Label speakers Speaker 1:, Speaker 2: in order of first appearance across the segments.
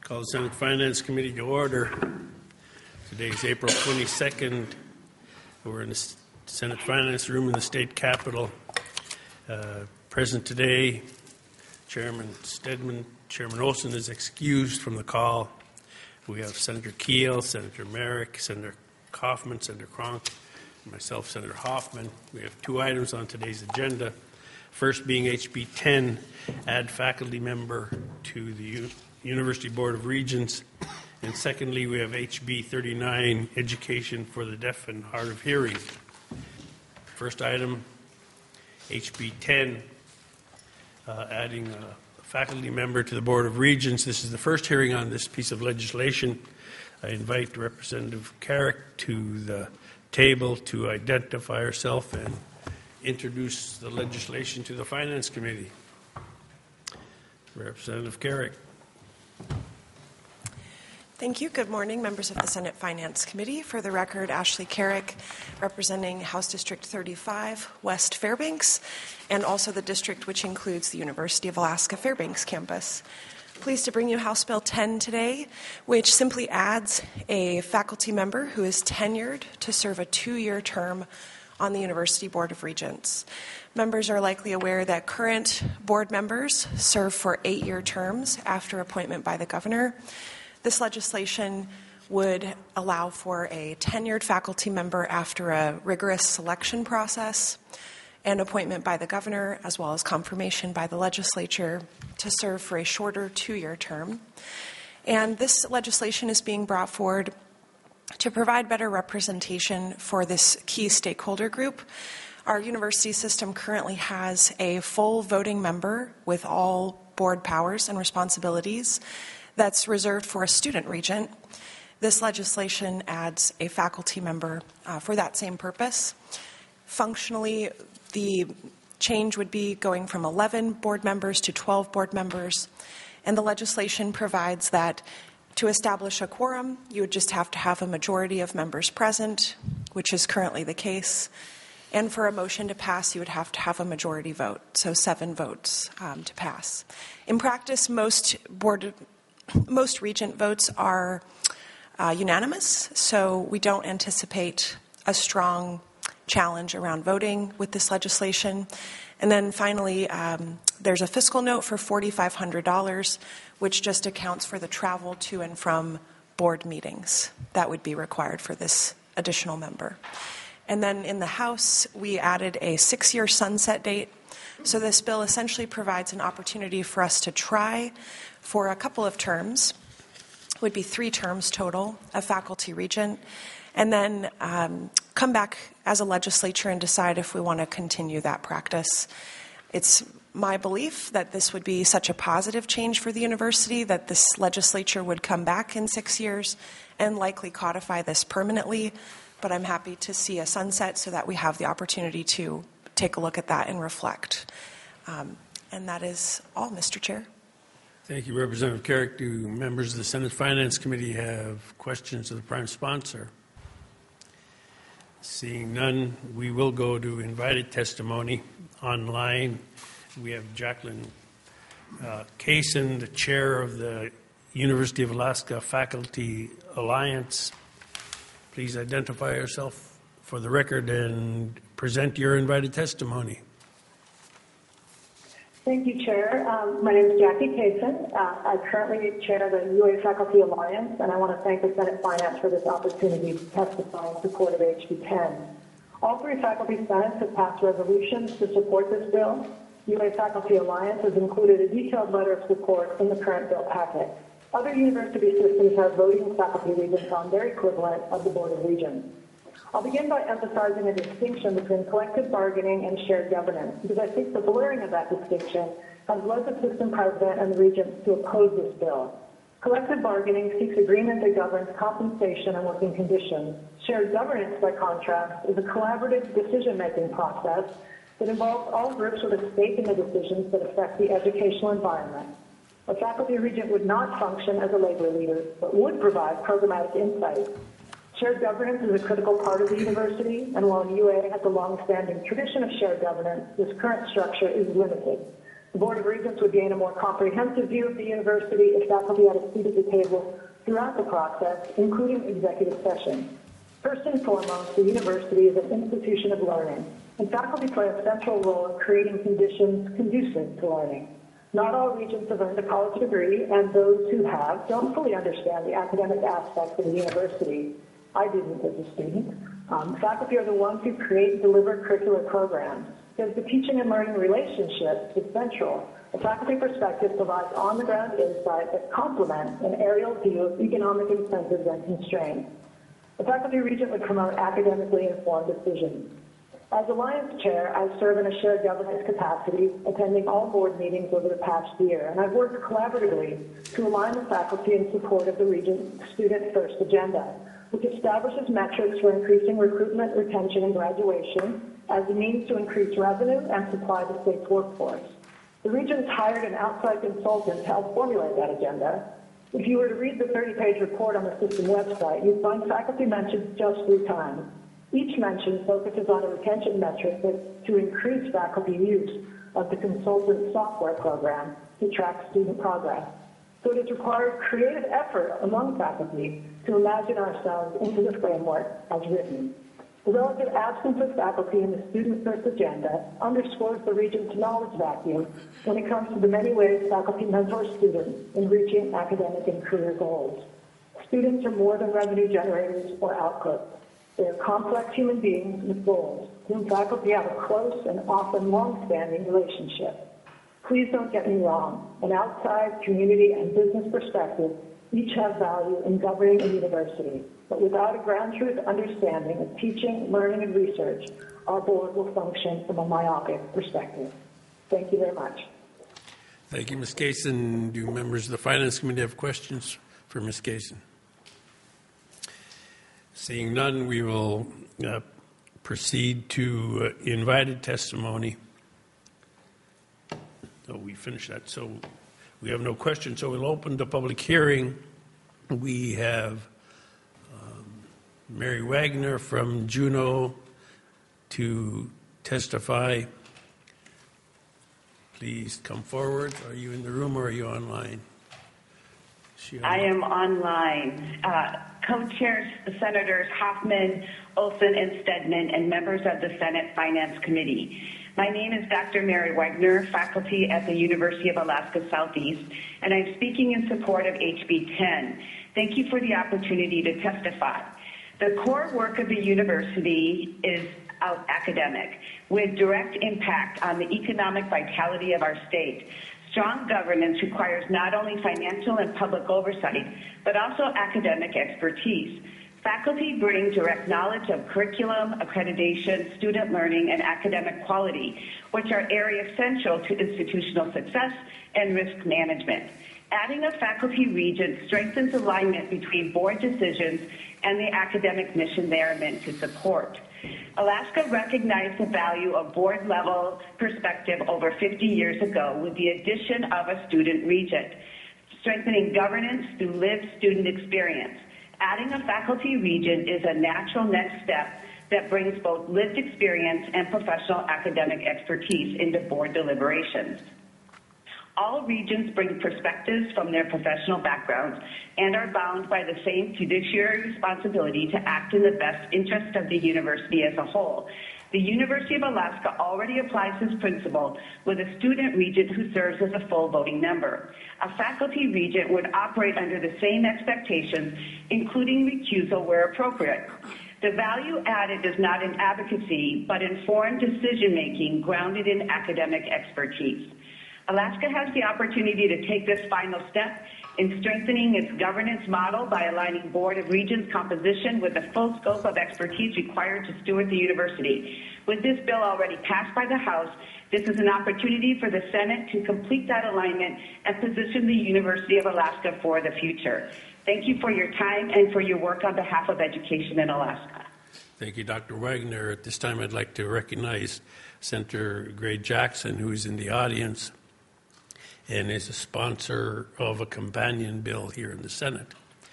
Speaker 1: Call the Senate Finance Committee to order. Today is April 22nd. We're in the Senate Finance Room in the State Capitol. Present today, Chairman Stedman. Chairman Olson is excused from the call. We have Senator Keel, Senator Merrick, Senator Kaufman, Senator Cronk, and myself, Senator Hoffman. We have two items on today's agenda. First being HB 10, add faculty member to the University Board of Regents. And secondly, we have HB 39, education for the deaf and hard of hearing. First item, HB 10, adding a faculty member to the Board of Regents. This is the first hearing on this piece of legislation. I invite Representative Carrick to the table to identify herself and introduce the legislation to the Finance Committee. Representative Carrick.
Speaker 2: Thank you. Good morning, members of the Senate Finance Committee. For the record, Ashley Carrick, representing House District 35, West Fairbanks, and also the district which includes the University of Alaska Fairbanks campus. Pleased to bring you House Bill 10 today, which simply adds a faculty member who is tenured to serve a 2-year term on the University Board of Regents. Members are likely aware that current board members serve for 8-year terms after appointment by the governor. This legislation would allow for a tenured faculty member after a rigorous selection process and appointment by the governor, as well as confirmation by the legislature, to serve for a shorter 2-year term. And this legislation is being brought forward to provide better representation for this key stakeholder group. Our university system currently has a full voting member with all board powers and responsibilities that's reserved for a student regent. This legislation adds a faculty member for that same purpose. Functionally, the change would be going from 11 board members to 12 board members, and the legislation provides that to establish a quorum, you would just have to have a majority of members present, which is currently the case. And for a motion to pass, you would have to have a majority vote, so 7 votes to pass. In practice, most regent votes are unanimous, so we don't anticipate a strong challenge around voting with this legislation. And then finally, there's a fiscal note for $4,500, which just accounts for the travel to and from board meetings that would be required for this additional member. And then in the House, we added a 6-year sunset date. So this bill essentially provides an opportunity for us to try for a couple of terms, would be 3 terms total, a faculty regent, and then come back as a legislature and decide if we want to continue that practice. It's my belief that this would be such a positive change for the university that this legislature would come back in 6 years and likely codify this permanently, but I'm happy to see a sunset so that we have the opportunity to take a look at that and reflect. And that is all, Mr. Chair.
Speaker 1: Thank you, Representative Carrick. Do members of the Senate Finance Committee have questions of the prime sponsor? Seeing none, we will go to invited testimony online. We have Jacqueline Kaysen, the chair of the University of Alaska Faculty Alliance. Please identify yourself for the record and present your invited testimony.
Speaker 3: Thank you, Chair. My name is Jackie Kaysen. I currently chair the UA Faculty Alliance, and I want to thank the Senate Finance for this opportunity to testify in support of HB 10. All 3 faculty senates have passed resolutions to support this bill. UA Faculty Alliance has included a detailed letter of support in the current bill packet. Other university systems have voting faculty regents on their equivalent of the Board of Regents. I'll begin by emphasizing a distinction between collective bargaining and shared governance, because I think the blurring of that distinction has led the system president and the regents to oppose this bill. Collective bargaining seeks agreement that governs compensation and working conditions. Shared governance, by contrast, is a collaborative decision-making process that involves all groups with a stake in the decisions that affect the educational environment. A faculty regent would not function as a labor leader, but would provide programmatic insight. Shared governance is a critical part of the university, and while UA has a long-standing tradition of shared governance, this current structure is limited. The Board of Regents would gain a more comprehensive view of the university if faculty had a seat at the table throughout the process, including executive sessions. First and foremost, the university is an institution of learning, and faculty play a central role in creating conditions conducive to learning. Not all Regents have earned a college degree, and those who have don't fully understand the academic aspects of the university. I didn't as a student. Faculty are the ones who create and deliver curricular programs. Because the teaching and learning relationship is central. A faculty perspective provides on-the-ground insight that complements an aerial view of economic incentives and constraints. The faculty regent would promote academically informed decisions. As Alliance Chair, I serve in a shared governance capacity, attending all board meetings over the past year, and I've worked collaboratively to align the faculty in support of the Regent's Student First agenda, which establishes metrics for increasing recruitment, retention, and graduation as a means to increase revenue and supply the state's workforce. The Regents hired an outside consultant to help formulate that agenda. If you were to read the 30-page report on the system website, you'd find faculty mentioned just 3 times. Each mention focuses on a retention metric to increase faculty use of the consultant software program to track student progress. So it has required creative effort among faculty to imagine ourselves into the framework as written. The relative absence of faculty in the Student First agenda underscores the Regent's knowledge vacuum when it comes to the many ways faculty mentor students in reaching academic and career goals. Students are more than revenue generators or outputs. They are complex human beings with goals, whom faculty have a close and often long-standing relationship. Please don't get me wrong. An outside community and business perspective each have value in governing a university, but without a ground truth understanding of teaching, learning, and research, our board will function from a myopic perspective. Thank you very much.
Speaker 1: Thank you, Ms. Kaysen. Do members of the Finance Committee have questions for Ms. Kaysen? Seeing none, we will proceed to invited testimony. So we finished that. So we have no questions. So we'll open the public hearing. We have Mary Wagner from Juneau to testify. Please come forward. Are you in the room or are you online?
Speaker 4: I am online. Co-chairs Senators Hoffman, Olson, and Stedman, and members of the Senate Finance Committee. My name is Dr. Mary Wagner, faculty at the University of Alaska Southeast, and I'm speaking in support of HB 10. Thank you for the opportunity to testify. The core work of the university is academic, with direct impact on the economic vitality of our state. Strong governance requires not only financial and public oversight, but also academic expertise. Faculty bring direct knowledge of curriculum, accreditation, student learning, and academic quality, which are areas central to institutional success and risk management. Adding a faculty regent strengthens alignment between board decisions and the academic mission they are meant to support. Alaska recognized the value of board-level perspective over 50 years ago with the addition of a student regent, strengthening governance through lived student experience. Adding a faculty regent is a natural next step that brings both lived experience and professional academic expertise into board deliberations. All regents bring perspectives from their professional backgrounds and are bound by the same fiduciary responsibility to act in the best interest of the university as a whole. The University of Alaska already applies this principle with a student regent who serves as a full voting member. A faculty regent would operate under the same expectations, including recusal where appropriate. The value added is not in advocacy, but informed decision-making grounded in academic expertise. Alaska has the opportunity to take this final step in strengthening its governance model by aligning Board of Regents composition with the full scope of expertise required to steward the university. With this bill already passed by the House, this is an opportunity for the Senate to complete that alignment and position the University of Alaska for the future. Thank you for your time and for your work on behalf of education in Alaska.
Speaker 1: Thank you, Dr. Wagner. At this time, I'd like to recognize Senator Gray Jackson, who is in the audience and is a sponsor of a companion bill here in the Senate.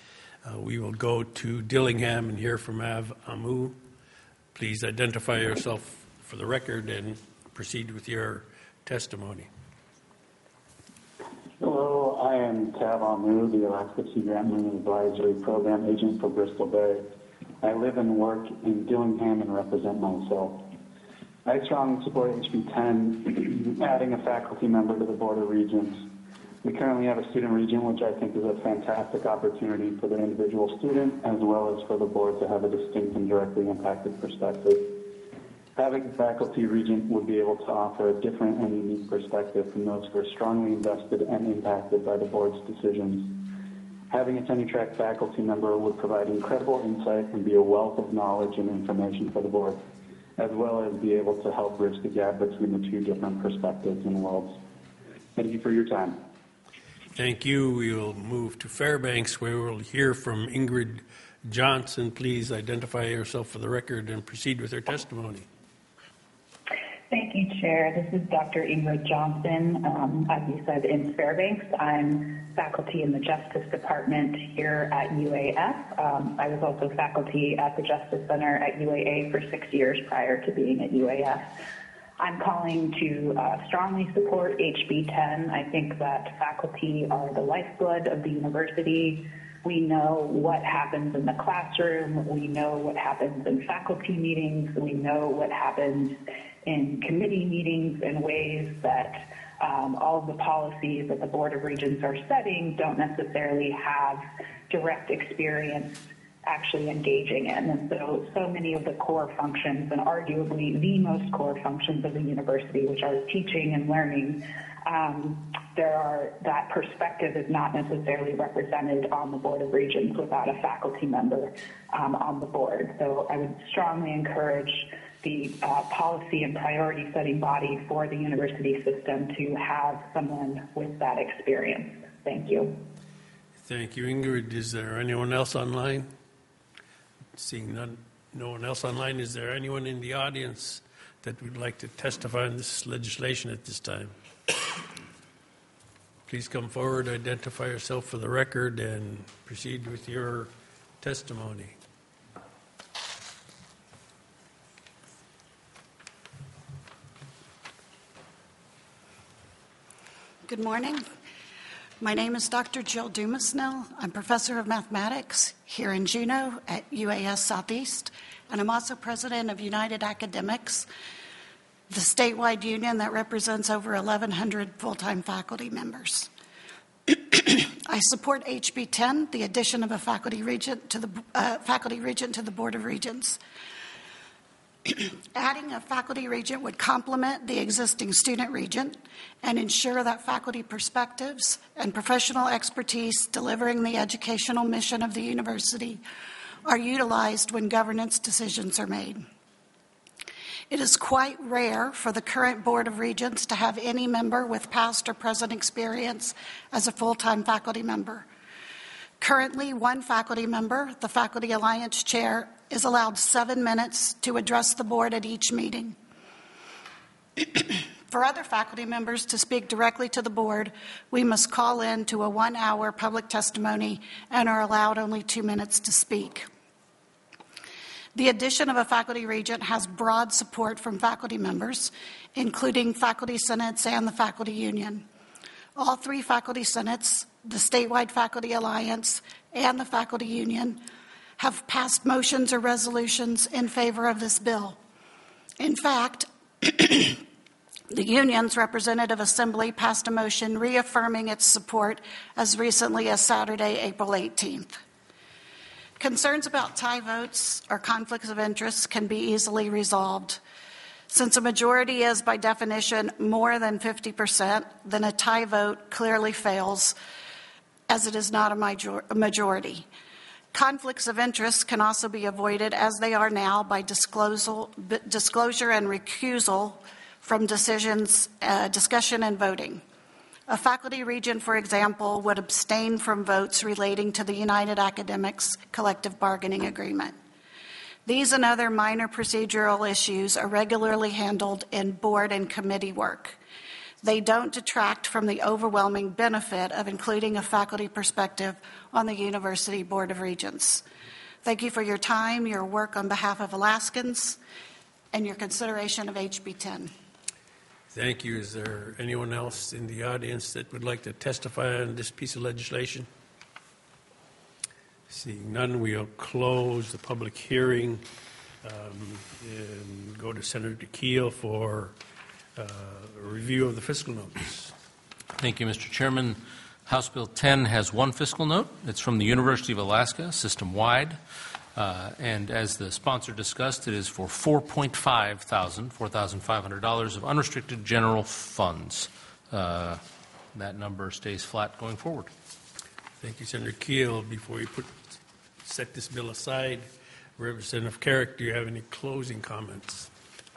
Speaker 1: We will go to Dillingham and hear from Av Amu. Please identify yourself for the record and proceed with your testimony.
Speaker 5: I am Tav Amu, the Alaska Sea Grant Marine Advisory Program Agent for Bristol Bay. I live and work in Dillingham and represent myself. I strongly support HB 10, adding a faculty member to the Board of Regents. We currently have a student regent, which I think is a fantastic opportunity for the individual student as well as for the board to have a distinct and directly impacted perspective. Having a faculty regent would be able to offer a different and unique perspective from those who are strongly invested and impacted by the board's decisions. Having a tenure-track faculty member would provide incredible insight and be a wealth of knowledge and information for the board, as well as be able to help bridge the gap between the two different perspectives and worlds. Thank you for your time.
Speaker 1: Thank you. We will move to Fairbanks, where we'll hear from Ingrid Johnson. Please identify yourself for the record and proceed with your testimony.
Speaker 6: Thank you, Chair. This is Dr. Ingrid Johnson. As you said, in Fairbanks. I'm faculty in the Justice Department here at UAF. I was also faculty at the Justice Center at UAA for 6 years prior to being at UAF. I'm calling to strongly support HB 10. I think that faculty are the lifeblood of the university. We know what happens in the classroom. We know what happens in faculty meetings. We know what happens in committee meetings in ways that all of the policies that the Board of Regents are setting don't necessarily have direct experience actually engaging in. And so many of the core functions, and arguably the most core functions of the university, which are teaching and learning, that perspective is not necessarily represented on the Board of Regents without a faculty member on the board. So I would strongly encourage the policy and priority setting body for the university system to have someone with that experience. Thank you.
Speaker 1: Thank you, Ingrid. Is there anyone else online? Seeing no one else online, is there anyone in the audience that would like to testify on this legislation at this time? Please come forward, identify yourself for the record, and proceed with your testimony.
Speaker 7: Good morning. My name is Dr. Jill Dumasnell. I'm professor of mathematics here in Juneau at UAS Southeast, and I'm also president of United Academics, the statewide union that represents over 1,100 full-time faculty members. I support HB 10, the addition of a faculty regent to the Board of Regents. Adding a faculty regent would complement the existing student regent and ensure that faculty perspectives and professional expertise delivering the educational mission of the university are utilized when governance decisions are made. It is quite rare for the current Board of Regents to have any member with past or present experience as a full-time faculty member. Currently, one faculty member, the Faculty Alliance Chair, is allowed 7 minutes to address the board at each meeting. For other faculty members to speak directly to the board, we must call in to a 1-hour public testimony and are allowed only 2 minutes to speak. The addition of a faculty regent has broad support from faculty members, including faculty senates and the faculty union. All 3 faculty senates, the statewide Faculty Alliance, and the faculty union have passed motions or resolutions in favor of this bill. In fact, the union's representative assembly passed a motion reaffirming its support as recently as Saturday, April 18th. Concerns about tie votes or conflicts of interest can be easily resolved. Since a majority is, by definition, more than 50%, then a tie vote clearly fails, as it is not a majority. Conflicts of interest can also be avoided, as they are now, by disclosure and recusal from decisions, discussion, and voting. A faculty regent, for example, would abstain from votes relating to the United Academics collective bargaining agreement. These and other minor procedural issues are regularly handled in board and committee work. They don't detract from the overwhelming benefit of including a faculty perspective on the University Board of Regents. Thank you for your time, your work on behalf of Alaskans, and your consideration of HB 10.
Speaker 1: Thank you. Is there anyone else in the audience that would like to testify on this piece of legislation? Seeing none, we'll close the public hearing and go to Senator Keel for a review of the fiscal notes.
Speaker 8: Thank you, Mr. Chairman. House Bill 10 has one fiscal note. It's from the University of Alaska, system-wide. And as the sponsor discussed, it is for $4,500 of unrestricted general funds. That number stays flat going forward.
Speaker 1: Thank you, Senator Keel. Before you set this bill aside, Representative Carrick, do you have any closing comments?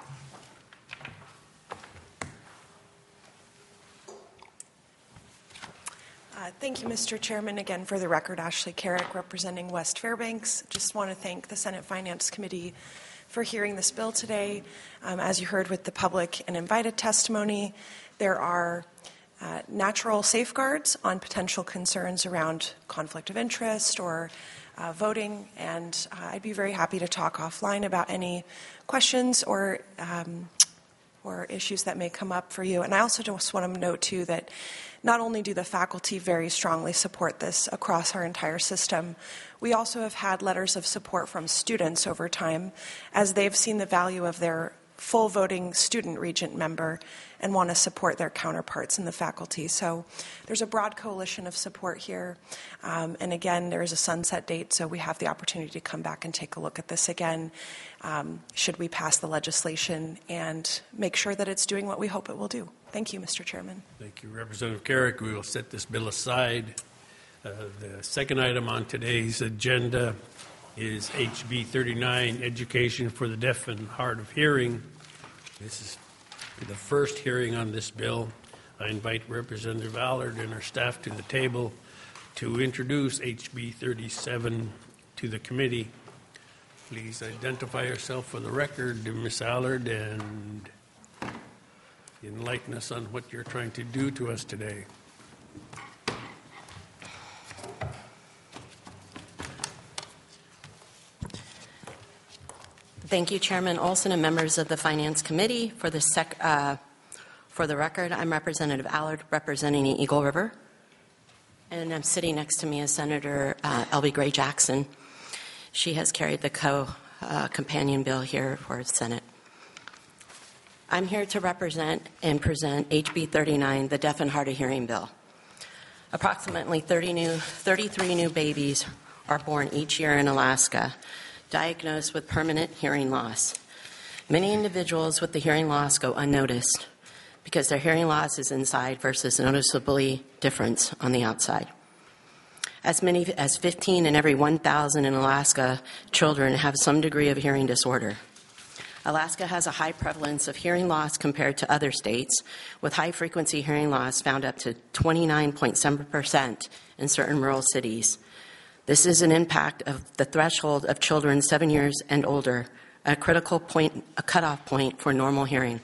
Speaker 2: Thank you, Mr. Chairman. Again, for the record, Ashley Carrick, representing West Fairbanks. Just want to thank the Senate Finance Committee for hearing this bill today. As you heard with the public and invited testimony, there are natural safeguards on potential concerns around conflict of interest or voting, and I'd be very happy to talk offline about any questions or issues that may come up for you. And I also just want to note, too, that not only do the faculty very strongly support this across our entire system, we also have had letters of support from students over time as they've seen the value of their full voting student regent member and want to support their counterparts in the faculty. So there's a broad coalition of support here. And again, there is a sunset date, so we have the opportunity to come back and take a look at this again, should we pass the legislation and make sure that it's doing what we hope it will do. Thank you, Mr. Chairman.
Speaker 1: Thank you, Representative Carrick. We will set this bill aside. The second item on today's agenda is HB 39, Education for the Deaf and Hard of Hearing. This is the first hearing on this bill. I invite Representative Allard and her staff to the table to introduce HB 37 to the committee. Please identify yourself for the record, Ms. Allard, and enlighten us on what you're trying to do to us today.
Speaker 9: Thank you, Chairman Olson and members of the Finance Committee. For the record, I'm Representative Allard, representing Eagle River. And I'm sitting next to me is Senator Elby Gray Jackson. She has carried the companion bill here for the Senate. I'm here to represent and present HB 39, the Deaf and Hard of Hearing bill. Approximately 33 new babies are born each year in Alaska, diagnosed with permanent hearing loss. Many individuals with the hearing loss go unnoticed because their hearing loss is inside versus noticeably different on the outside. As many as 15 in every 1,000 in Alaska children have some degree of hearing disorder. Alaska has a high prevalence of hearing loss compared to other states, with high-frequency hearing loss found up to 29.7% in certain rural cities. This is an impact of the threshold of children 7 years and older, a critical point, a cutoff point for normal hearing.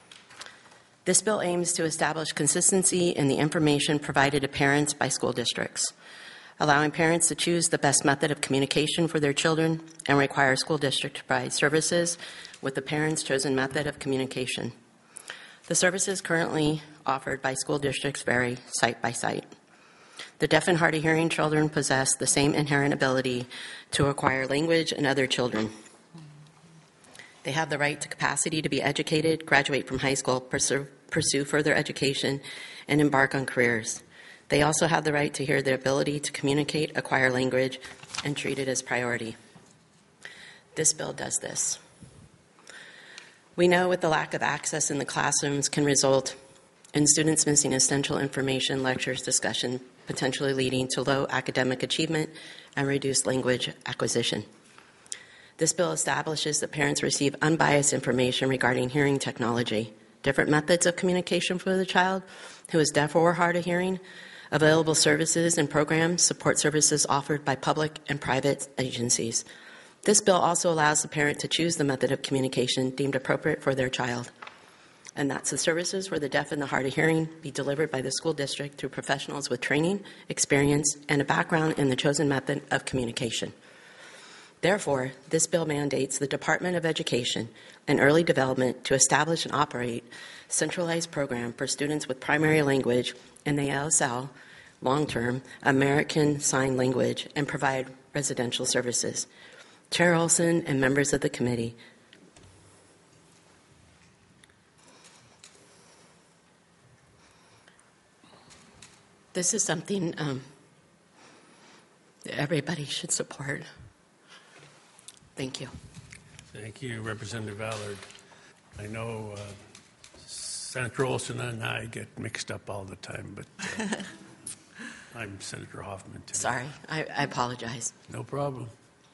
Speaker 9: This bill aims to establish consistency in the information provided to parents by school districts, allowing parents to choose the best method of communication for their children and require a school district to provide services with the parents' chosen method of communication. The services currently offered by school districts vary site by site. The deaf and hard of hearing children possess the same inherent ability to acquire language as other children. They have the right to capacity to be educated, graduate from high school, pursue further education, and embark on careers. They also have the right to hear their ability to communicate, acquire language, and treat it as priority. This bill does this. We know with the lack of access in the classrooms can result in students missing essential information, lectures, discussion, potentially leading to low academic achievement and reduced language acquisition. This bill establishes that parents receive unbiased information regarding hearing technology, different methods of communication for the child who is deaf or hard of hearing, available services and programs, support services offered by public and private agencies. This bill also allows the parent to choose the method of communication deemed appropriate for their child. And that's the services for the deaf and the hard of hearing be delivered by the school district through professionals with training, experience, and a background in the chosen method of communication. Therefore, this bill mandates the Department of Education and Early Development to establish and operate a centralized program for students with primary language in the ASL, long-term American Sign Language, and provide residential services. Chair Olson and members of the committee, this is something everybody should support. Thank you.
Speaker 1: Thank you, Representative Allard. I know Senator Olson and I get mixed up all the time, but I'm Senator Hoffman today.
Speaker 9: Sorry, I apologize.
Speaker 1: No problem.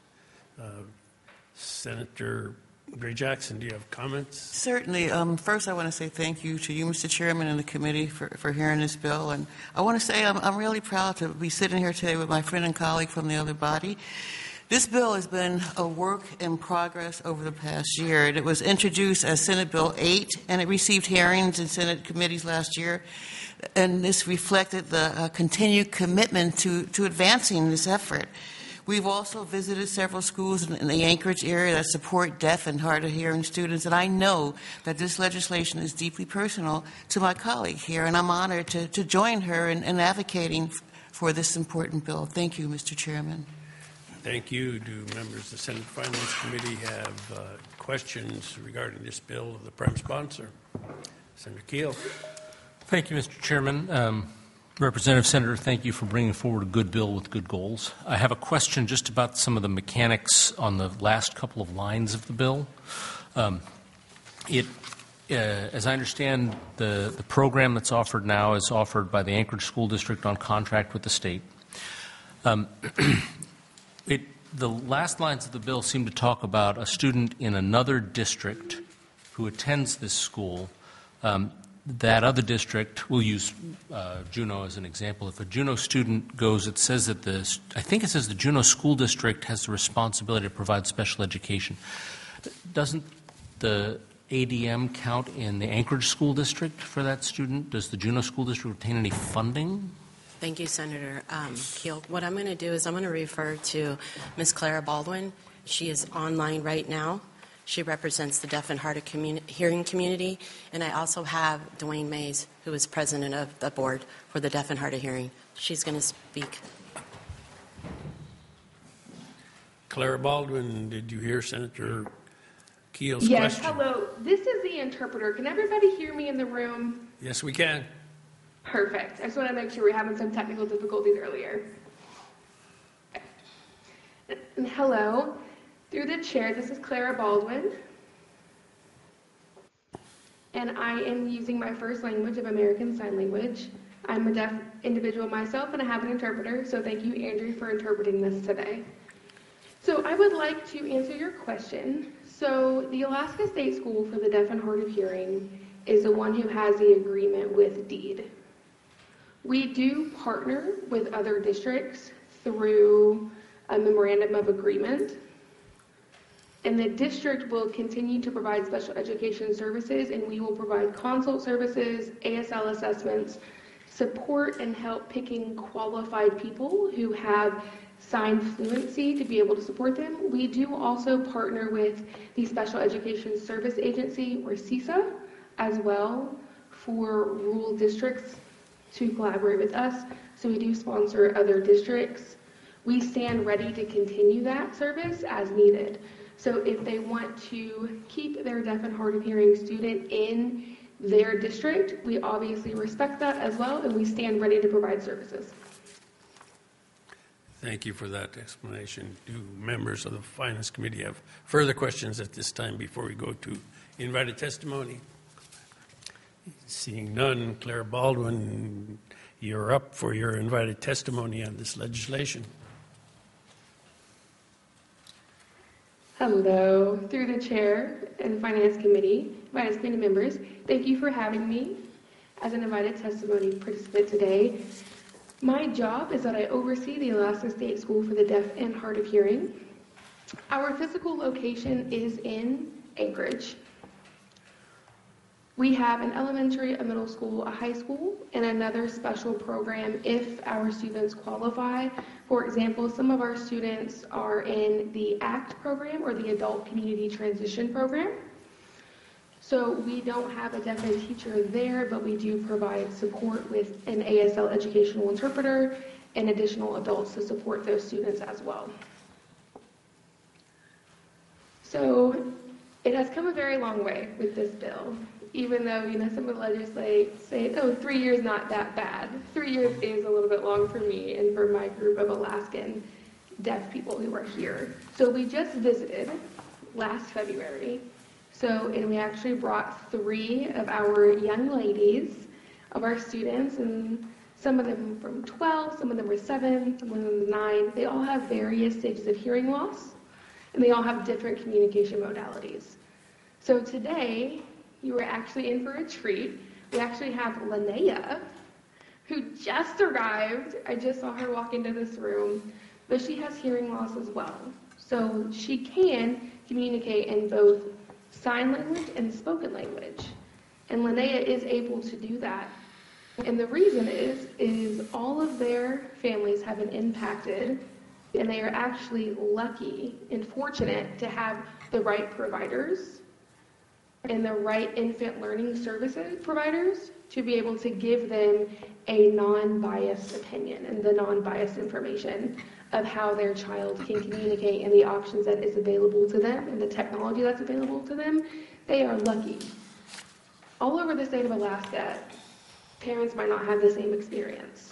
Speaker 1: Senator Gray Jackson, do you have comments?
Speaker 10: Certainly. First, I want to say thank you to you, Mr. Chairman, and the committee for hearing this bill. And I want to say I'm really proud to be sitting here today with my friend and colleague from the other body. This bill has been a work in progress over the past year. It was introduced as Senate Bill 8, and it received hearings in Senate committees last year. And this reflected the continued commitment to advancing this effort. We've also visited several schools in the Anchorage area that support deaf and hard of hearing students, and I know that this legislation is deeply personal to my colleague here, and I'm honored to join her in advocating for this important bill. Thank you, Mr. Chairman.
Speaker 1: Thank you. Do members of the Senate Finance Committee have questions regarding this bill of the prime sponsor? Senator Keel.
Speaker 8: Thank you, Mr. Chairman. Representative Senator, thank you for bringing forward a good bill with good goals. I have a question just about some of the mechanics on the last couple of lines of the bill. As I understand, the program that's offered now is offered by the Anchorage School District on contract with the state. The last lines of the bill seem to talk about a student in another district who attends this school. That other district, we'll use Juneau as an example. If a Juneau student goes, it says that I think it says the Juneau School District has the responsibility to provide special education. Doesn't the ADM count in the Anchorage School District for that student? Does the Juneau School District retain any funding?
Speaker 9: Thank you, Senator Keel. What I'm going to do is I'm going to refer to Ms. Clara Baldwin. She is online right now. She represents the deaf and hard of hearing community. And I also have Dwayne Mays, who is president of the board for the deaf and hard of hearing. She's going to speak.
Speaker 1: Clara Baldwin, did you hear Senator Keel's question?
Speaker 11: Yes, hello. This is the interpreter. Can everybody hear me in the room?
Speaker 1: Yes, we can.
Speaker 11: Perfect. I just want to make sure we're having some technical difficulties earlier. And hello. Through the chair, this is Clara Baldwin. And I am using my first language of American Sign Language. I'm a deaf individual myself, and I have an interpreter, so thank you, Andrew, for interpreting this today. So I would like to answer your question. So the Alaska State School for the Deaf and Hard of Hearing is the one who has the agreement with DEED. We do partner with other districts through a memorandum of agreement, and the district will continue to provide special education services, and we will provide consult services, ASL assessments, support and help picking qualified people who have sign fluency to be able to support them. We do also partner with the Special Education Service Agency, or CESA, as well for rural districts to collaborate with us. So we do sponsor other districts. We stand ready to continue that service as needed. So if they want to keep their deaf and hard of hearing student in their district, we obviously respect that as well, and we stand ready to provide services.
Speaker 1: Thank you for that explanation. Do members of the Finance Committee have further questions at this time before we go to invited testimony? Seeing none, Clara Baldwin, you're up for your invited testimony on this legislation.
Speaker 11: Hello, through the chair and Finance Committee members, thank you for having me as an invited testimony participant today. My job is that I oversee the Alaska State School for the Deaf and Hard of Hearing. Our physical location is in Anchorage. We have an elementary, a middle school, a high school, and another special program if our students qualify. For example, some of our students are in the ACT program, or the Adult Community Transition Program. So we don't have a deaf ed teacher there, but we do provide support with an ASL educational interpreter and additional adults to support those students as well. So it has come a very long way with this bill. Even though, some of the legislators say, 3 years not that bad. 3 years is a little bit long for me and for my group of Alaskan deaf people who are here. So we just visited last February. And we actually brought 3 of our young ladies, of our students, and some of them from 12, some of them were 7, some of them were 9. They all have various stages of hearing loss, and they all have different communication modalities. So today, you were actually in for a treat. We actually have Linnea, who just arrived. I just saw her walk into this room, but she has hearing loss as well. So she can communicate in both sign language and spoken language. And Linnea is able to do that. And the reason is all of their families have been impacted, and they are actually lucky and fortunate to have the right providers and the right infant learning services providers to be able to give them a non-biased opinion and the non-biased information of how their child can communicate and the options that is available to them and the technology that's available to them. They are lucky. All over the state of Alaska, parents might not have the same experience.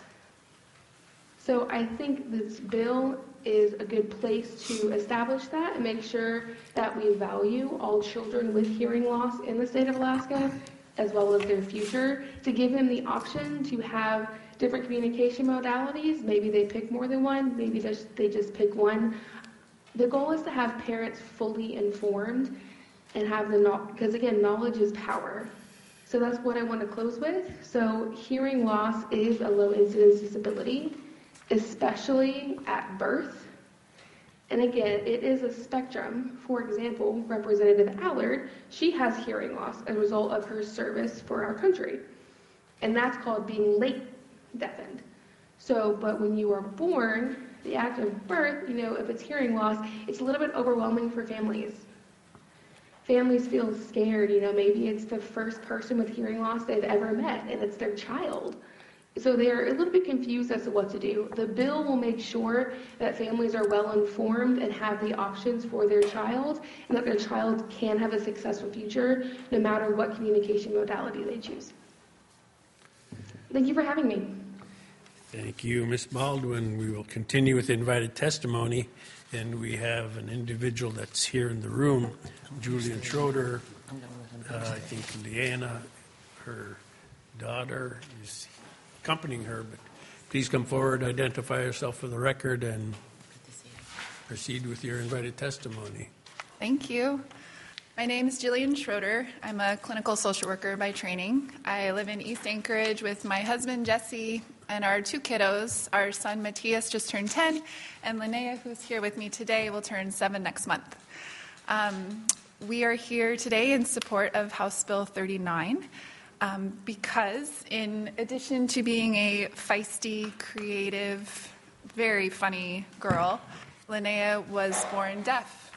Speaker 11: So I think this bill is a good place to establish that and make sure that we value all children with hearing loss in the state of Alaska, as well as their future, to give them the option to have different communication modalities. Maybe they pick more than one, maybe they just pick one. The goal is to have parents fully informed and have them not, because again, knowledge is power. So that's what I want to close with. So hearing loss is a low incidence disability, especially at birth. And again, it is a spectrum. For example, Representative Allard, she has hearing loss as a result of her service for our country. And that's called being late deafened. So, but when you are born, the act of birth, if it's hearing loss, it's a little bit overwhelming for families. Families feel scared, maybe it's the first person with hearing loss they've ever met, and it's their child. So they're a little bit confused as to what to do. The bill will make sure that families are well informed and have the options for their child, and that their child can have a successful future no matter what communication modality they choose. Thank you for having me.
Speaker 1: Thank you, Ms. Baldwin. We will continue with invited testimony, and we have an individual that's here in the room, Julian Schroeder. I think Leanna, her daughter, is accompanying her, but please come forward, identify yourself for the record, and proceed with your invited testimony.
Speaker 12: Thank you. My name is Jillian Schroeder. I'm a clinical social worker by training. I live in East Anchorage with my husband, Jesse, and our 2 kiddos. Our son, Matthias, just turned 10, and Linnea, who's here with me today, will turn 7 next month. We are here today in support of House Bill 39 because in addition to being a feisty, creative, very funny girl, Linnea was born deaf.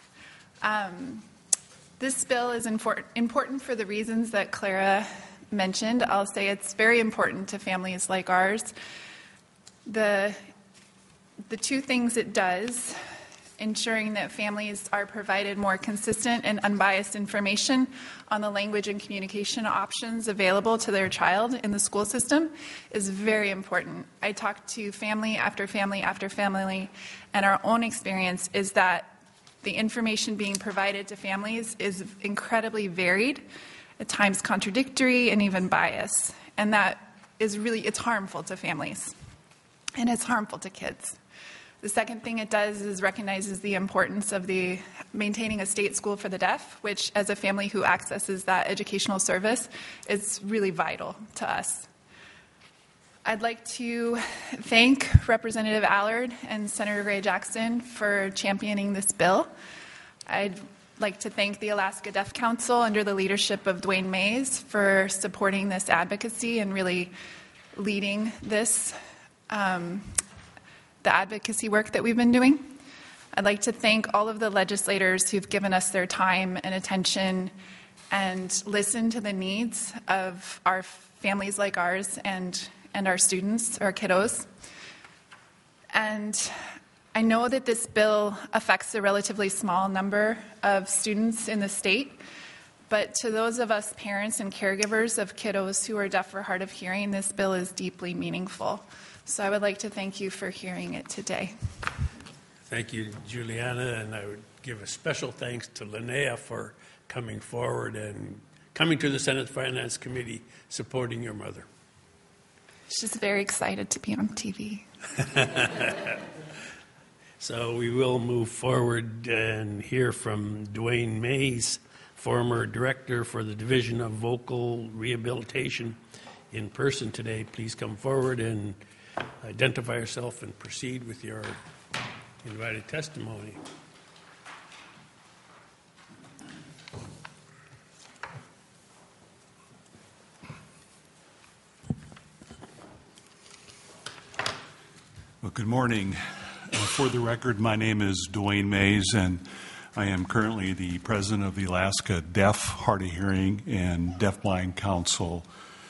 Speaker 12: This bill is important for the reasons that Clara mentioned. I'll say it's very important to families like ours. The 2 things it does, ensuring that families are provided more consistent and unbiased information on the language and communication options available to their child in the school system, is very important. I talked to family after family after family, and our own experience is that the information being provided to families is incredibly varied, at times contradictory, and even biased. And that is really, it's harmful to families, and it's harmful to kids. The second thing it does is recognizes the importance of maintaining a state school for the deaf, which as a family who accesses that educational service is really vital to us. I'd like to thank Representative Allard and Senator Gray Jackson for championing this bill. I'd like to thank the Alaska Deaf Council under the leadership of Dwayne Mays for supporting this advocacy and really leading this, the advocacy work that we've been doing. I'd like to thank all of the legislators who've given us their time and attention and listened to the needs of our families like ours and our students, our kiddos. And I know that this bill affects a relatively small number of students in the state, but to those of us parents and caregivers of kiddos who are deaf or hard of hearing, this bill is deeply meaningful. So I would like to thank you for hearing it today.
Speaker 1: Thank you, Juliana, and I would give a special thanks to Linnea for coming forward and coming to the Senate Finance Committee supporting your mother.
Speaker 12: She's very excited to be on TV.
Speaker 1: So we will move forward and hear from Dwayne Mays, former director for the Division of Vocal Rehabilitation, in person today. Please come forward and identify yourself and proceed with your invited testimony.
Speaker 13: Well, good morning. For the record, my name is Dwayne Mays, and I am currently the president of the Alaska Deaf, Hard of Hearing, and Deafblind Council.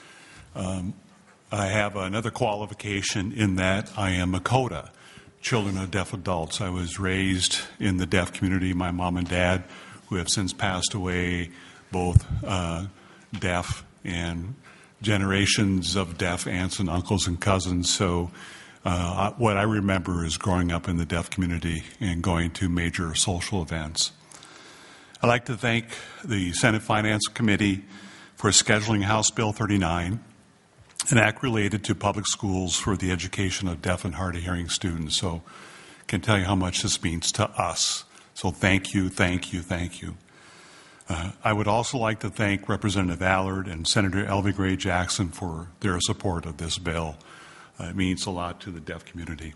Speaker 13: I have another qualification in that I am a CODA, Children of Deaf Adults. I was raised in the deaf community. My mom and dad, who have since passed away, both deaf, and generations of deaf aunts and uncles and cousins. So what I remember is growing up in the deaf community and going to major social events. I'd like to thank the Senate Finance Committee for scheduling House Bill 39, an act related to public schools for the education of deaf and hard of hearing students. So I can tell you how much this means to us. So thank you, thank you, thank you. I would also like to thank Representative Allard and Senator Elvie Gray Jackson for their support of this bill. It means a lot to the deaf community.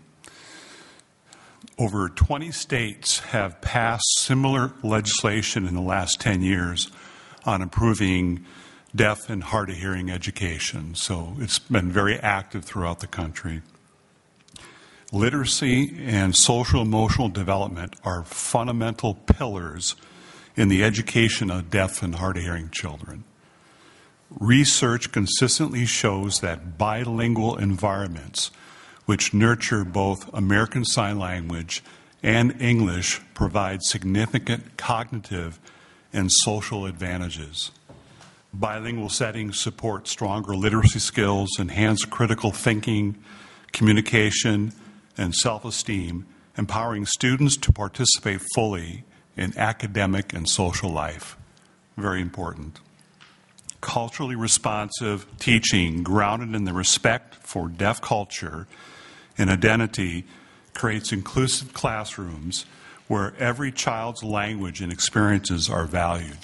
Speaker 13: Over 20 states have passed similar legislation in the last 10 years on improving deaf and hard of hearing education. So it's been very active throughout the country. Literacy and social emotional development are fundamental pillars in the education of deaf and hard of hearing children. Research consistently shows that bilingual environments, which nurture both American Sign Language and English, provide significant cognitive and social advantages. Bilingual settings support stronger literacy skills, enhance critical thinking, communication, and self-esteem, empowering students to participate fully in academic and social life. Very important. Culturally responsive teaching grounded in the respect for deaf culture and identity creates inclusive classrooms where every child's language and experiences are valued.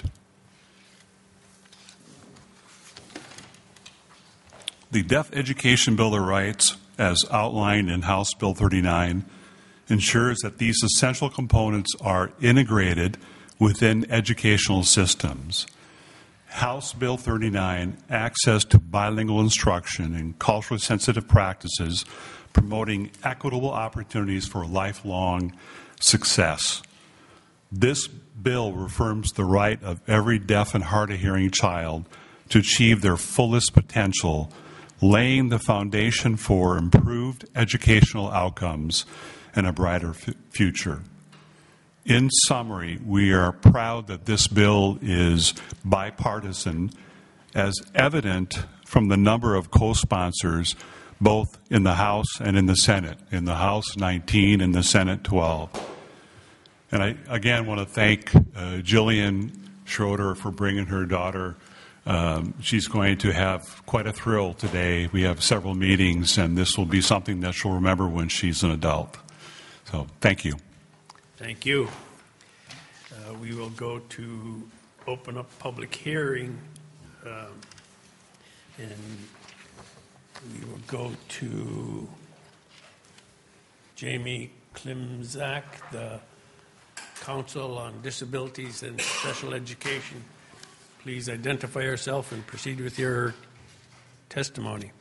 Speaker 13: The Deaf Education Bill of Rights, as outlined in House Bill 39, ensures that these essential components are integrated within educational systems. House Bill 39, access to bilingual instruction and culturally sensitive practices, promoting equitable opportunities for lifelong success. This bill reaffirms the right of every deaf and hard of hearing child to achieve their fullest potential, laying the foundation for improved educational outcomes and a brighter future. In summary, we are proud that this bill is bipartisan, as evident from the number of co-sponsors both in the House and in the Senate. In the House, 19, in the Senate, 12. And I, again, want to thank Jillian Schroeder for bringing her daughter. She's going to have quite a thrill today. We have several meetings, and this will be something that she'll remember when she's an adult. So, thank you.
Speaker 1: Thank you. We will go to open up public hearing, and we will go to Jamie Klimczak, the Council on Disabilities and Special Education. Please identify yourself and proceed with your testimony.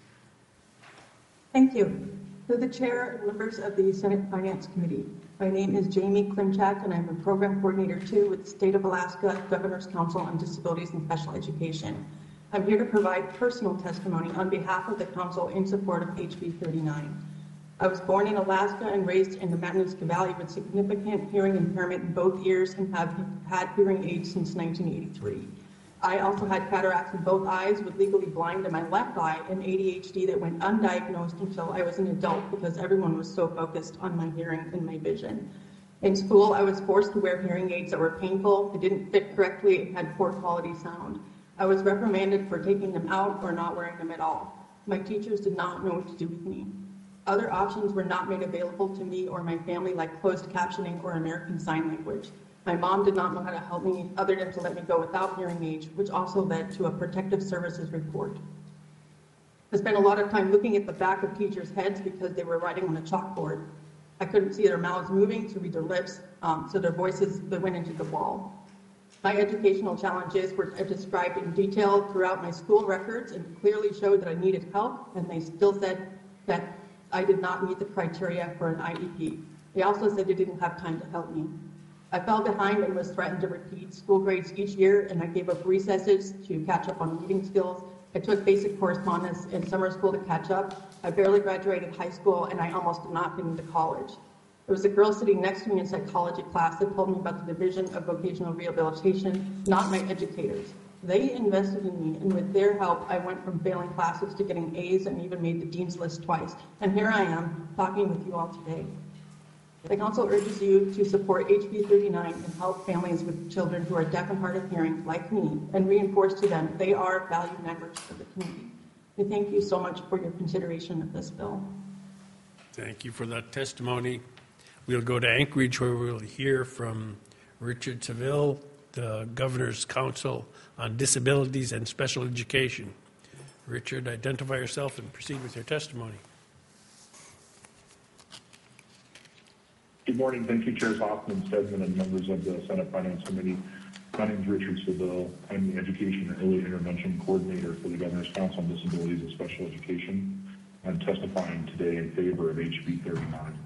Speaker 14: Thank you. To the Chair and members of the Senate Finance Committee, my name is Jamie Klimchak, and I'm a Program Coordinator 2 with the State of Alaska Governor's Council on Disabilities and Special Education. I'm here to provide personal testimony on behalf of the Council in support of HB 39. I was born in Alaska and raised in the Matanuska Valley with significant hearing impairment in both ears and have had hearing aids since 1983. I also had cataracts in both eyes, was legally blind in my left eye, and ADHD that went undiagnosed until I was an adult because everyone was so focused on my hearing and my vision. In school, I was forced to wear hearing aids that were painful, they didn't fit correctly, and had poor quality sound. I was reprimanded for taking them out or not wearing them at all. My teachers did not know what to do with me. Other options were not made available to me or my family, like closed captioning or American Sign Language. My mom did not know how to help me other than to let me go without hearing aids, which also led to a protective services report. I spent a lot of time looking at the back of teachers' heads because they were writing on a chalkboard. I couldn't see their mouths moving to read their lips, so their voices they went into the wall. My educational challenges were described in detail throughout my school records and clearly showed that I needed help, and they still said that I did not meet the criteria for an IEP. They also said they didn't have time to help me. I fell behind and was threatened to repeat school grades each year, and I gave up recesses to catch up on reading skills. I took basic correspondence in summer school to catch up. I barely graduated high school, and I almost did not get into college. There was a girl sitting next to me in psychology class that told me about the Division of Vocational Rehabilitation, not my educators. They invested in me, and with their help, I went from failing classes to getting A's and even made the dean's list twice. And here I am, talking with you all today. The Council urges you to support HB 39 and help families with children who are deaf and hard of hearing, like me, and reinforce to them they are valued members of the community. We thank you so much for your consideration of this bill.
Speaker 1: Thank you for that testimony. We'll go to Anchorage, where we'll hear from Richard Seville, the Governor's Council on Disabilities and Special Education. Richard, identify yourself and proceed with your testimony.
Speaker 15: Good morning. Thank you, Chairs Hoffman, Stedman, and members of the Senate Finance Committee. My name is Richard Seville. I'm the Education and Early Intervention Coordinator for the Governor's Council on Disabilities and Special Education. I'm testifying today in favor of HB 39.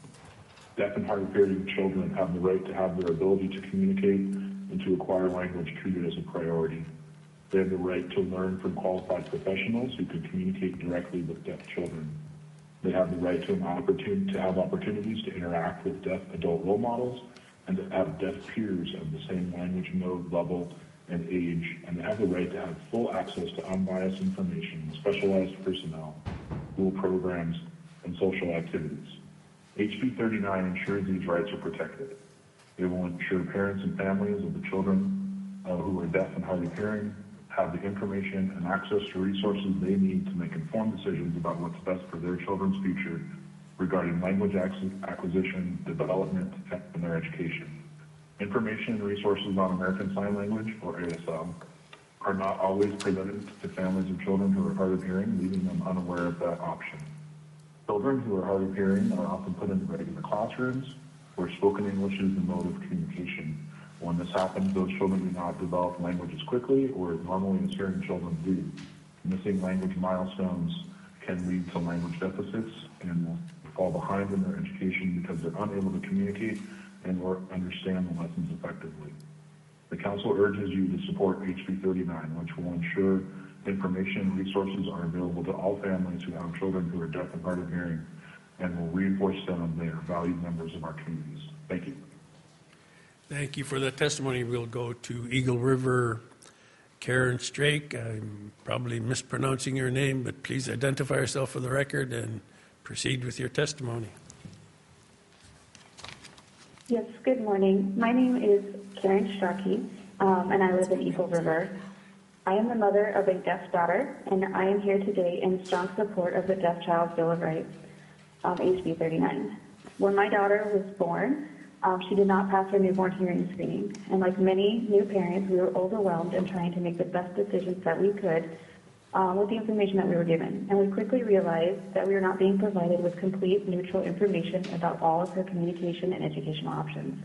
Speaker 15: Deaf and hard of hearing children have the right to have their ability to communicate and to acquire language treated as a priority. They have the right to learn from qualified professionals who can communicate directly with deaf children. They have the right to have opportunities to interact with deaf adult role models and to have deaf peers of the same language mode, level, and age, and they have the right to have full access to unbiased information, specialized personnel, school programs, and social activities. HB 39 ensures these rights are protected. It will ensure parents and families of the children who are deaf and hard of hearing have the information and access to resources they need to make informed decisions about what's best for their children's future regarding language acquisition, development, and their education. Information and resources on American Sign Language, or ASL, are not always presented to families of children who are hard of hearing, leaving them unaware of that option. Children who are hard of hearing are often put into regular classrooms where spoken English is the mode of communication. When this happens, those children do not develop language as quickly or as normally as hearing children do. Missing language milestones can lead to language deficits and will fall behind in their education because they're unable to communicate and or understand the lessons effectively. The Council urges you to support HB 39, which will ensure information and resources are available to all families who have children who are deaf and hard of hearing, and will reinforce them they are valued members of our communities. Thank you.
Speaker 1: Thank you for that testimony. We'll go to Eagle River, Karen Strake. I'm probably mispronouncing your name, but please identify yourself for the record and proceed with your testimony.
Speaker 16: Yes, good morning. My name is Karen Strachey, and I live in Eagle River. I am the mother of a deaf daughter, and I am here today in strong support of the Deaf Child's Bill of Rights, HB 39. When my daughter was born, she did not pass her newborn hearing screening, and like many new parents, we were overwhelmed in trying to make the best decisions that we could with the information that we were given. And we quickly realized that we were not being provided with complete, neutral information about all of her communication and educational options.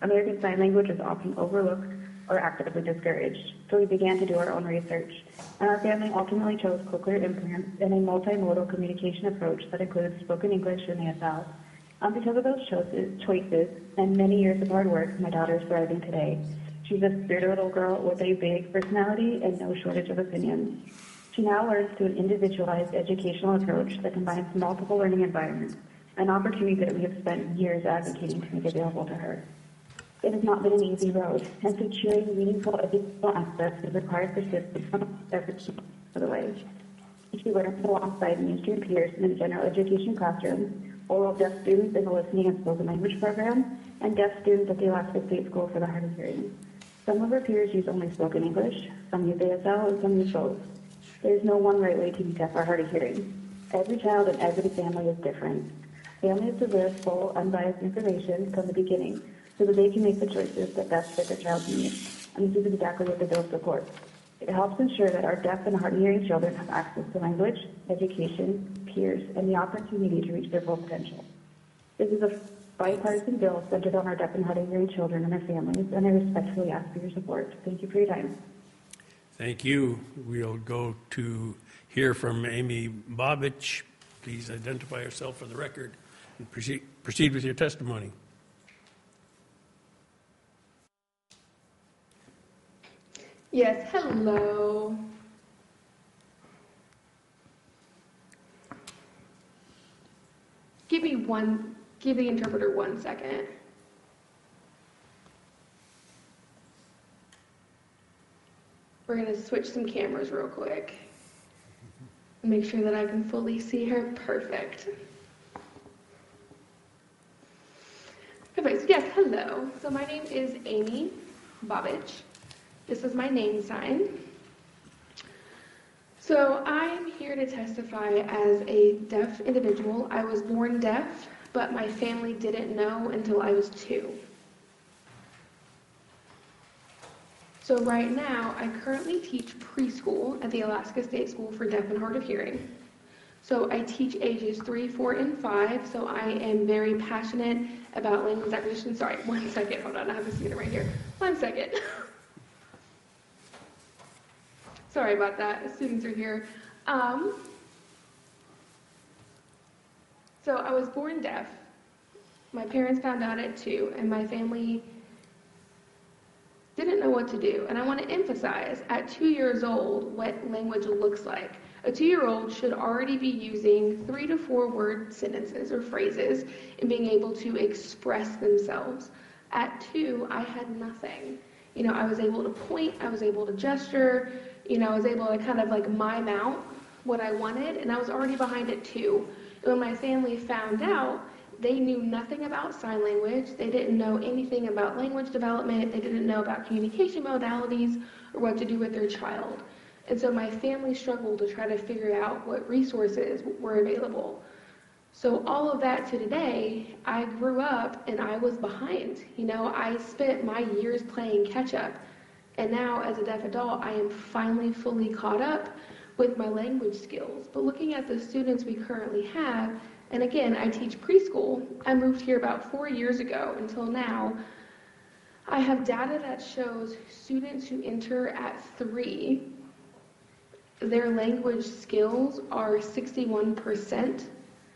Speaker 16: American Sign Language is often overlooked or actively discouraged, so we began to do our own research. And our family ultimately chose Cochlear implants in a multimodal communication approach that includes spoken English and ASL. Because of those choices and many years of hard work, my daughter is thriving today. She's a spirited little girl with a big personality and no shortage of opinions. She now learns through an individualized educational approach that combines multiple learning environments, an opportunity that we have spent years advocating to make available to her. It has not been an easy road, and securing meaningful educational access has required persistence from every step of the way. She learns alongside mainstream peers in the general education classroom, oral deaf students in the listening and spoken language program, and deaf students at the Alaska State School for the Hard of Hearing. Some of her peers use only spoken English, some use ASL, and some use both. There is no one right way to be deaf or hard of hearing. Every child and every family is different. Families deserve full, unbiased information from the beginning so that they can make the choices that best fit their child's needs. And this is exactly what the bill supports. It helps ensure that our deaf and hard of hearing children have access to language, education, peers, and the opportunity to reach their full potential. This is a bipartisan bill centered on our deaf and hard of hearing children and their families, and I respectfully ask for your support. Thank you for your time.
Speaker 1: Thank you. We'll go to hear from Amy Bobich. Please identify yourself for the record and proceed with your testimony.
Speaker 11: Yes, hello. Give the interpreter 1 second. We're going to switch some cameras real quick. Make sure that I can fully see her. Perfect. Okay, so yes, hello. So my name is Amy Bobich. This is my name sign. So I'm here to testify as a deaf individual. I was born deaf, but my family didn't know until I was 2. So right now, I currently teach preschool at the Alaska State School for Deaf and Hard of Hearing. So I teach ages 3, 4, and 5, so I am very passionate about language acquisition. Sorry, 1 second, hold on, I have a student right here. 1 second. Sorry about that, the students are here. So I was born deaf. My parents found out at 2, and my family didn't know what to do. And I want to emphasize, at 2 years old, what language looks like. A 2-year-old should already be using 3 to 4 word sentences or phrases and being able to express themselves. At 2, I had nothing. I was able to point, I was able to gesture, I was able to kind of like mime out what I wanted, and I was already behind at 2. And when my family found out, they knew nothing about sign language. They didn't know anything about language development. They didn't know about communication modalities or what to do with their child. And so my family struggled to try to figure out what resources were available. So all of that to today, I grew up and I was behind. I spent my years playing catch up. And now as a deaf adult, I am finally fully caught up with my language skills. But looking at the students we currently have, and again, I teach preschool. I moved here about 4 years ago until now. I have data that shows students who enter at 3, their language skills are 61%.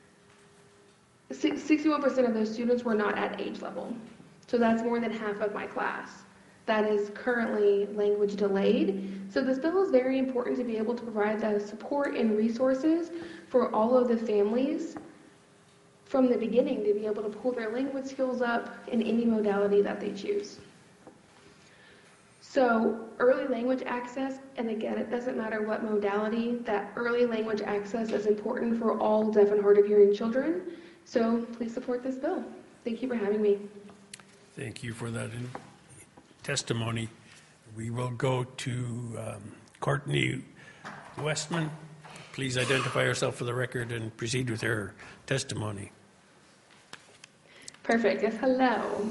Speaker 11: 61% of those students were not at age level. So that's more than half of my class that is currently language delayed. So this bill is very important to be able to provide the support and resources for all of the families from the beginning to be able to pull their language skills up in any modality that they choose. So early language access, and again, it doesn't matter what modality, that early language access is important for all deaf and hard of hearing children. So please support this bill. Thank you for having me.
Speaker 1: Thank you for that testimony. We will go to Courtney Westman. Please identify yourself for the record and proceed with your testimony.
Speaker 11: Perfect. Yes, hello.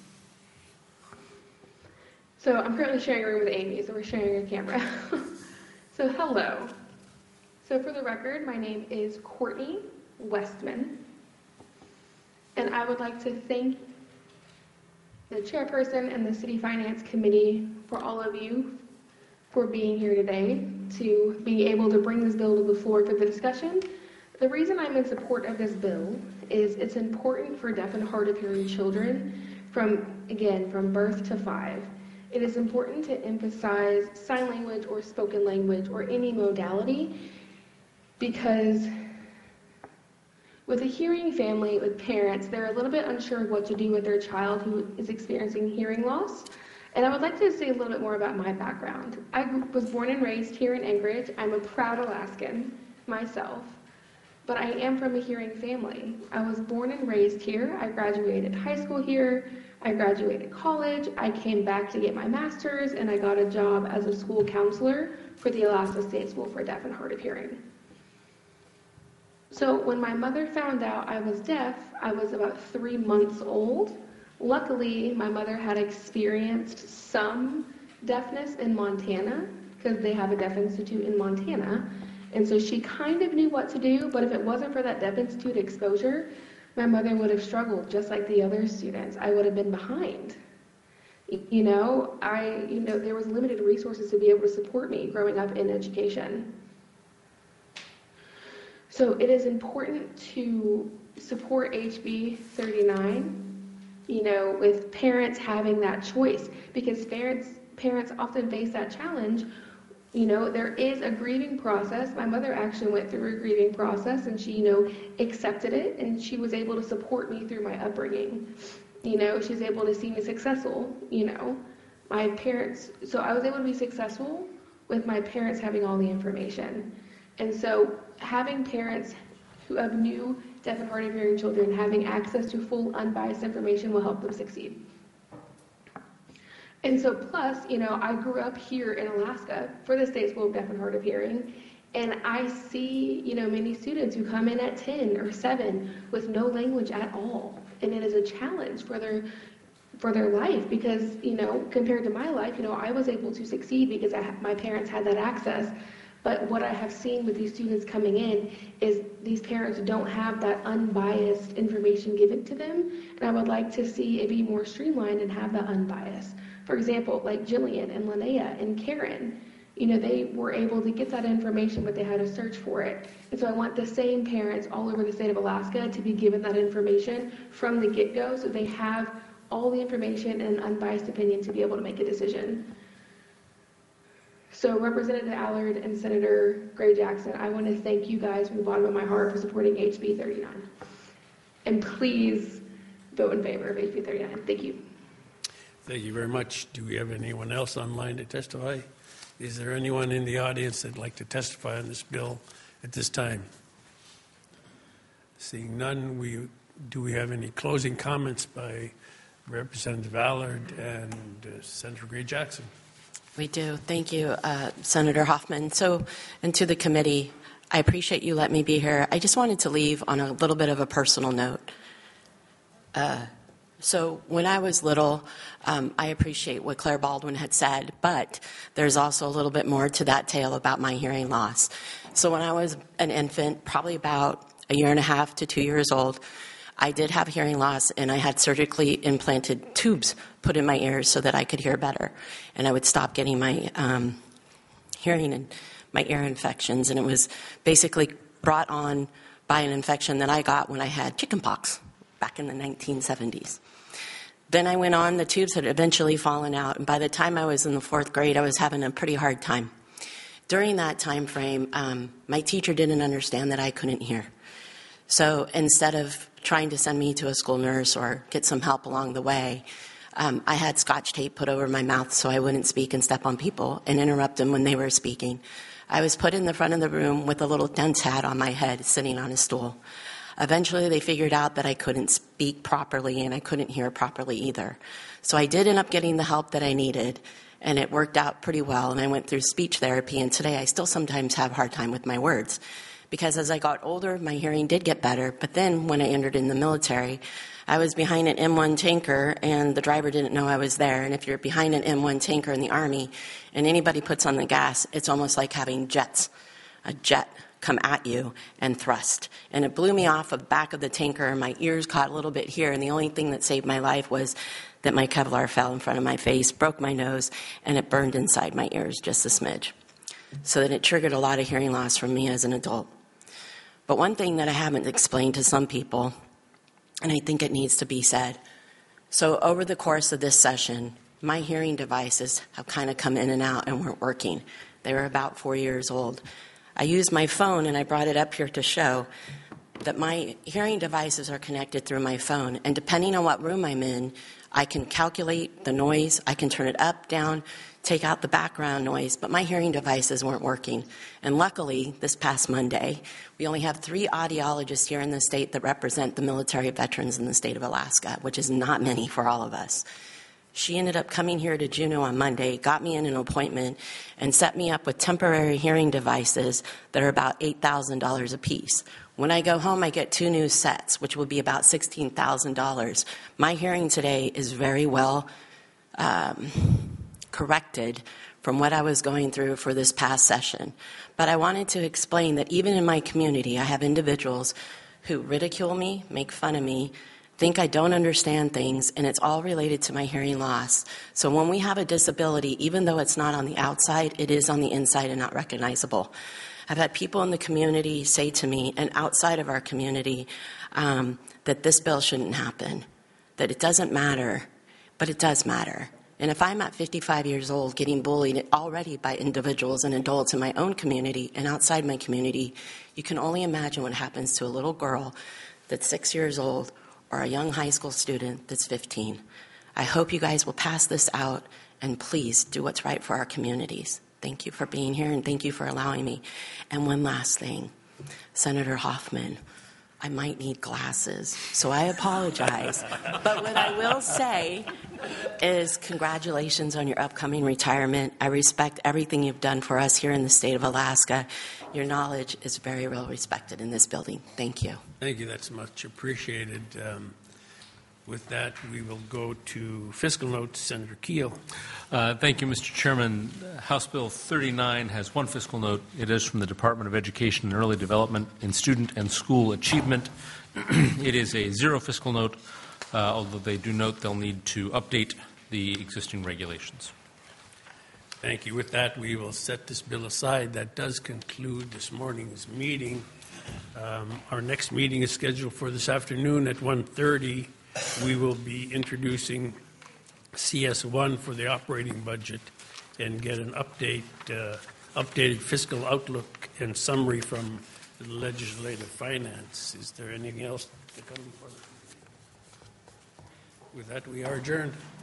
Speaker 11: So I'm currently sharing a room with Amy, so we're sharing a camera. So hello. So for the record, my name is Courtney Westman, and I would like to thank the chairperson and the City Finance Committee, for all of you for being here today, to be able to bring this bill to the floor for the discussion. The reason I'm in support of this bill is it's important for deaf and hard of hearing children from birth to 5. It is important to emphasize sign language or spoken language or any modality, because with a hearing family, with parents, they're a little bit unsure what to do with their child who is experiencing hearing loss. And I would like to say a little bit more about my background. I was born and raised here in Anchorage. I'm a proud Alaskan myself, but I am from a hearing family. I was born and raised here. I graduated high school here. I graduated college. I came back to get my master's, and I got a job as a school counselor for the Alaska State School for Deaf and Hard of Hearing. So when my mother found out I was deaf, I was about 3 months old. Luckily, my mother had experienced some deafness in Montana, because they have a deaf institute in Montana. And so she kind of knew what to do, but if it wasn't for that deaf institute exposure, my mother would have struggled just like the other students. I would have been behind. There was limited resources to be able to support me growing up in education. So it is important to support HB 39, with parents having that choice, because parents often face that challenge. There is a grieving process. My mother actually went through a grieving process, and she, accepted it, and she was able to support me through my upbringing. She's able to see me successful, my parents. So I was able to be successful with my parents having all the information. And so having parents who have new deaf and hard of hearing children having access to full unbiased information will help them succeed. And so plus, I grew up here in Alaska for the State School of Deaf and Hard of Hearing, and I see, many students who come in at 10 or 7 with no language at all. And it is a challenge for their life, because, compared to my life, I was able to succeed because my parents had that access. But what I have seen with these students coming in is these parents don't have that unbiased information given to them, and I would like to see it be more streamlined and have that unbiased. For example, like Jillian and Linnea and Karen, they were able to get that information, but they had to search for it. And so I want the same parents all over the state of Alaska to be given that information from the get-go, so they have all the information and an unbiased opinion to be able to make a decision. So Representative Allard and Senator Gray Jackson, I want to thank you guys from the bottom of my heart for supporting HB 39. And please vote in favor of HB 39. Thank you.
Speaker 1: Thank you very much. Do we have anyone else online to testify? Is there anyone in the audience that'd like to testify on this bill at this time? Seeing none, do we have any closing comments by Representative Allard and Senator Gray Jackson?
Speaker 9: We do. Thank you, Senator Hoffman. And to the committee, I appreciate you letting me be here. I just wanted to leave on a little bit of a personal note. So when I was little, I appreciate what Claire Baldwin had said, but there's also a little bit more to that tale about my hearing loss. So when I was an infant, probably about 1.5 to 2 years old, I did have hearing loss, and I had surgically implanted tubes put in my ears so that I could hear better. And I would stop getting my hearing and my ear infections. And it was basically brought on by an infection that I got when I had chickenpox back in the 1970s. Then I went on, the tubes had eventually fallen out, and by the time I was in the 4th grade, I was having a pretty hard time. During that time frame, my teacher didn't understand that I couldn't hear. So instead of trying to send me to a school nurse or get some help along the way, I had Scotch tape put over my mouth so I wouldn't speak and step on people and interrupt them when they were speaking. I was put in the front of the room with a little dunce hat on my head, sitting on a stool. Eventually, they figured out that I couldn't speak properly and I couldn't hear properly either. So I did end up getting the help that I needed, and it worked out pretty well, and I went through speech therapy, and today I still sometimes have a hard time with my words. Because as I got older, my hearing did get better, but then when I entered in the military, I was behind an M1 tanker, and the driver didn't know I was there. And if you're behind an M1 tanker in the Army, and anybody puts on the gas, it's almost like having jets, a jet come at you and thrust. And it blew me off the back of the tanker, and my ears caught a little bit here, and the only thing that saved my life was that my Kevlar fell in front of my face, broke my nose, and it burned inside my ears just a smidge. So that it triggered a lot of hearing loss from me as an adult. But one thing that I haven't explained to some people, and I think it needs to be said, so over the course of this session, my hearing devices have kind of come in and out and weren't working. They were about 4 years old. I used my phone, and I brought it up here to show that my hearing devices are connected through my phone, and depending on what room I'm in, I can calculate the noise, I can turn it up, down, take out the background noise, but my hearing devices weren't working. And luckily, this past Monday, we only have 3 audiologists here in the state that represent the military veterans in the state of Alaska, which is not many for all of us. She ended up coming here to Juneau on Monday, got me in an appointment, and set me up with temporary hearing devices that are about $8,000 a piece. When I go home, I get 2 new sets, which will be about $16,000. My hearing today is very well corrected from what I was going through for this past session. But I wanted to explain that even in my community, I have individuals who ridicule me, make fun of me, think I don't understand things, and it's all related to my hearing loss. So when we have a disability, even though it's not on the outside, it is on the inside and not recognizable. I've had people in the community say to me, and outside of our community, that this bill shouldn't happen, that it doesn't matter, but it does matter. And if I'm at 55 years old getting bullied already by individuals and adults in my own community and outside my community, you can only imagine what happens to a little girl that's 6 years old or a young high school student that's 15. I hope you guys will pass this out, and please do what's right for our communities. Thank you for being here, and thank you for allowing me. And one last thing, Senator Hoffman, I might need glasses, so I apologize. But what I will say is congratulations on your upcoming retirement. I respect everything you've done for us here in the state of Alaska. Your knowledge is very well respected in this building. Thank you.
Speaker 1: Thank you. That's much appreciated. With that, we will go to fiscal notes. Senator Keel.
Speaker 8: Thank you, Mr. Chairman. House Bill 39 has one fiscal note. It is from the Department of Education and Early Development in Student and School Achievement. It is a 0 fiscal note, although they do note they'll need to update the existing regulations.
Speaker 1: Thank you. With that, we will set this bill aside. That does conclude this morning's meeting. Our next meeting is scheduled for this afternoon at 1:30. We will be introducing CS1 for the operating budget and get an updated fiscal outlook and summary from the legislative finance. Is there anything else to come before? With that, we are adjourned.